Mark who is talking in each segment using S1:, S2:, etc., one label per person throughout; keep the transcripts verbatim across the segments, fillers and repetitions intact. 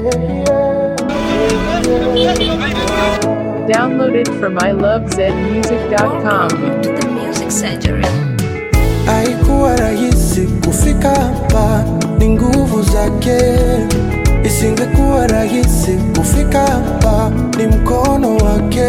S1: Downloaded from I love zed music dot com.
S2: To the Music Surgery.
S3: Haikuwa rahisi kufika hapa, ni nguvu zake. Isingekuwa rahisi kufika hapa, ni mkono wake.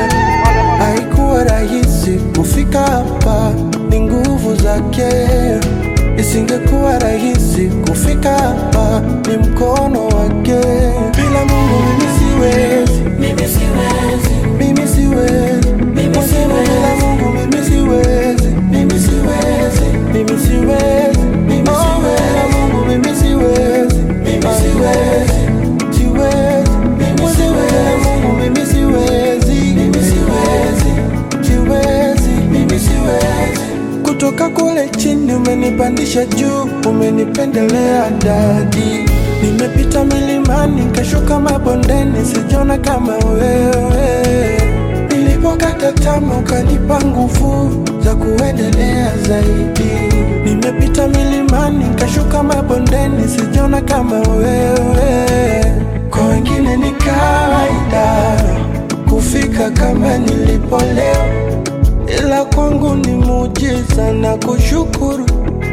S3: Haikuwa rahisi kufika hapa, ni nguvu zake. Isingekuwa rahisi kufika hapa, ni mkono wake. Bila Mungu mimi siwezi, mimi siwezi, mimi siwezi, mimi siwezi. Bila Mungu mimi siwezi, mimi siwezi, mimi siwezi, mimi siwezi. Bila Mungu mimi siwezi, mimi siwezi, siwezi, mimi siwezi. Bila Mungu mimi siwezi, mimi siwezi, siwezi, mimi siwezi. Kutoka kule chini umenipandisha juu, umenipendelea dadi. Nimepita milimani, kashuka mabondeni, sijona kama wewe. Nilipokata tamaa ukanipa nguvu za kuendelea zaidi. Nimepita milimani, kashuka mabondeni, sijona kama wewe. Kwa wengine ni kawaida kufika kama nilipo leo, ila kwangu ni muujiza na kushukuru.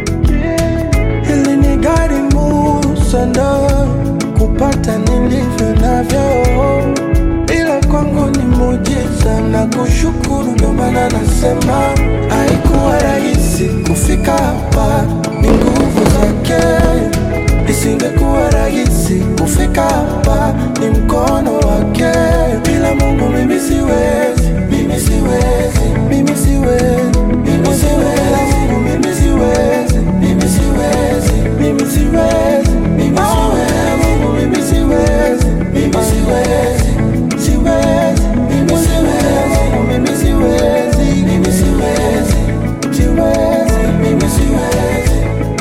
S3: Hili ni gharimu sana kupata nilivyo navyo, ila kwangu ni muujiza na kushukuru. Ndio maana nasema haikuwa rahisi kufika hapa, ni nguvu zake. Isingekuwa rahisi kufika hapa, ni mkono wake. Bila Mungu mimi siwezi, mimi siwezi, mimi siwezi, mimi siwezi. Bila Mungu mimi siwezi, mimi siwezi, mimi siwezi, mimi siwezi. Bila Mungu mimi siwezi, mimi siwezi, siwezi, mimi siwezi. Bila Mungu mimi siwezi, mimi siwezi, siwezi, mimi siwezi.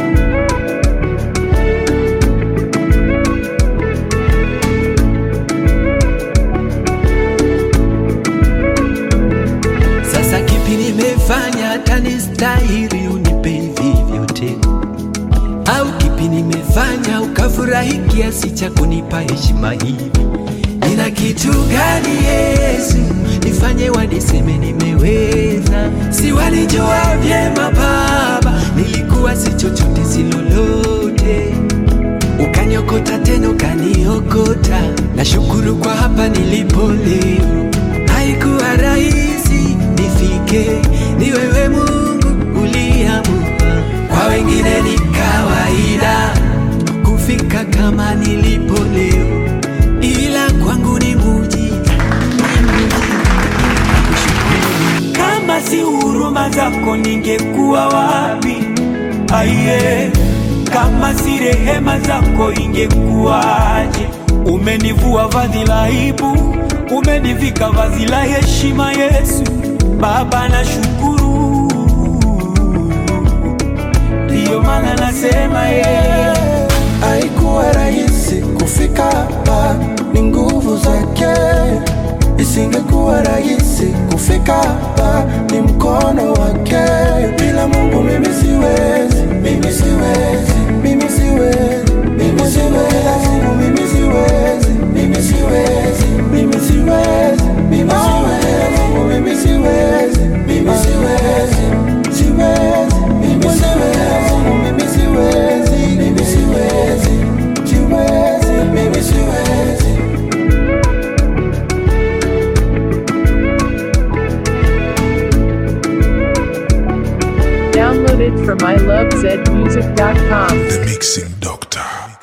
S4: Sasa kipi nimefanya hata nistahili unipe hivi vyote? Au kipi nimefanya ukafurahi kiasi cha kunipa heshima hivi? Nina kitu gani Yesu nifanye waniseme nimeweza? Si walijua vyema Baba nilikuwa si chochote si lolote, ukaniokota tena ukaniokota. Nashukuru kwa hapa nilipo leo. Haikuwa rahisi nifike, ni wewe Mungu uliamua. Kwa wengine ni kawaida kufika kama nilipo leo, ila kwangu ni muujiza.
S5: Kama si huruma zako ningekuwa wapi? Aiye, kama si rehema zako ingekuwaje? Umenivua vazi la aibu, umenivika vazi la heshima. Yesu Baba nashukuru, ndiyo maana nasema yeye.
S3: Haikuwa rahisi kufika hapa, ni nguvu zake. Isingekuwa rahisi kufika hapa, ni mkono wake. Bila Mungu mimi siwezi, mimi siwezi, mimi siwezi, mimi siwezi. Bila Mungu mimi siwezi, mimi siwezi, mimi siwezi, mimi siwezi. Bila Mungu mimi siwezi, mimi siwezi, siwezi, mimi siwezi. Bila Mungu mimi siwezi, mimi siwezi, siwezi, mimi siwezi.
S1: Downloaded from I love zed music dot com.
S6: The Mixing Doctor.